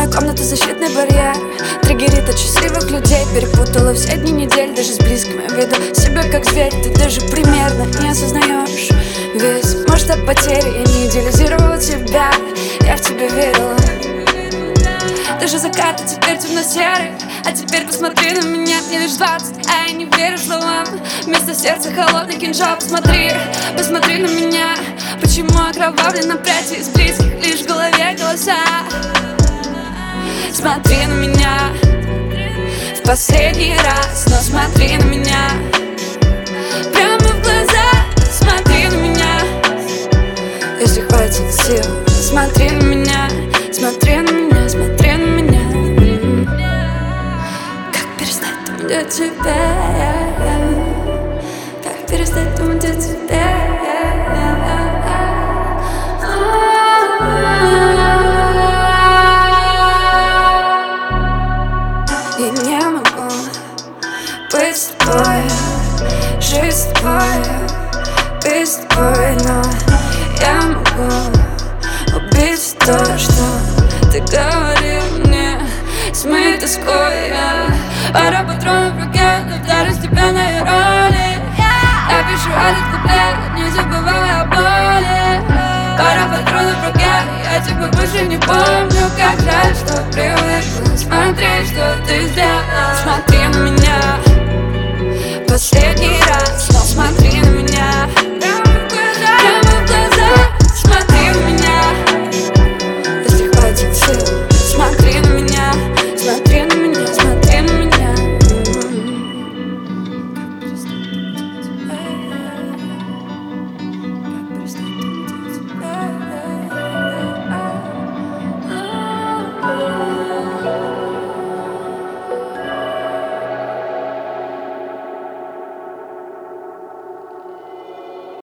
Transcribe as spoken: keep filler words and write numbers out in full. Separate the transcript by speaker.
Speaker 1: Моя комната защитный барьер, триггерит от счастливых людей. Перепутала все дни недель, даже с близкими. Веду себя как зверь, ты даже примерно не осознаешь весь масштаб потери. Я не идеализировала тебя, я в тебя верила. Даже закаты теперь темно-серый. А теперь посмотри на меня, мне лишь двадцать, а я не верю словам. Вместо сердца холодный кинжал. Посмотри, посмотри на меня. Почему окровавлена прядь из близких, лишь в голове голоса. Смотри на меня в последний раз, но смотри на меня прямо в глаза. Смотри на меня, если хватит сил. Смотри на меня, смотри на меня, смотри на меня. Как перестать думать о тебе? Как перестать думать о тебе? Я не могу быть с тобой, жить с тобой, быть с тобой, но я могу убить то, что ты говорил мне. С моей тоской я пара патронов в руке, но вдарюсь тебя на роли. Я пишу этот куплет, не забывая о боли. Пара патронов в руке, я тебя больше не помню. Как жаль, что привыкла смотреть, что ты сделала. Смотри на меня последний раз, но смотри на меня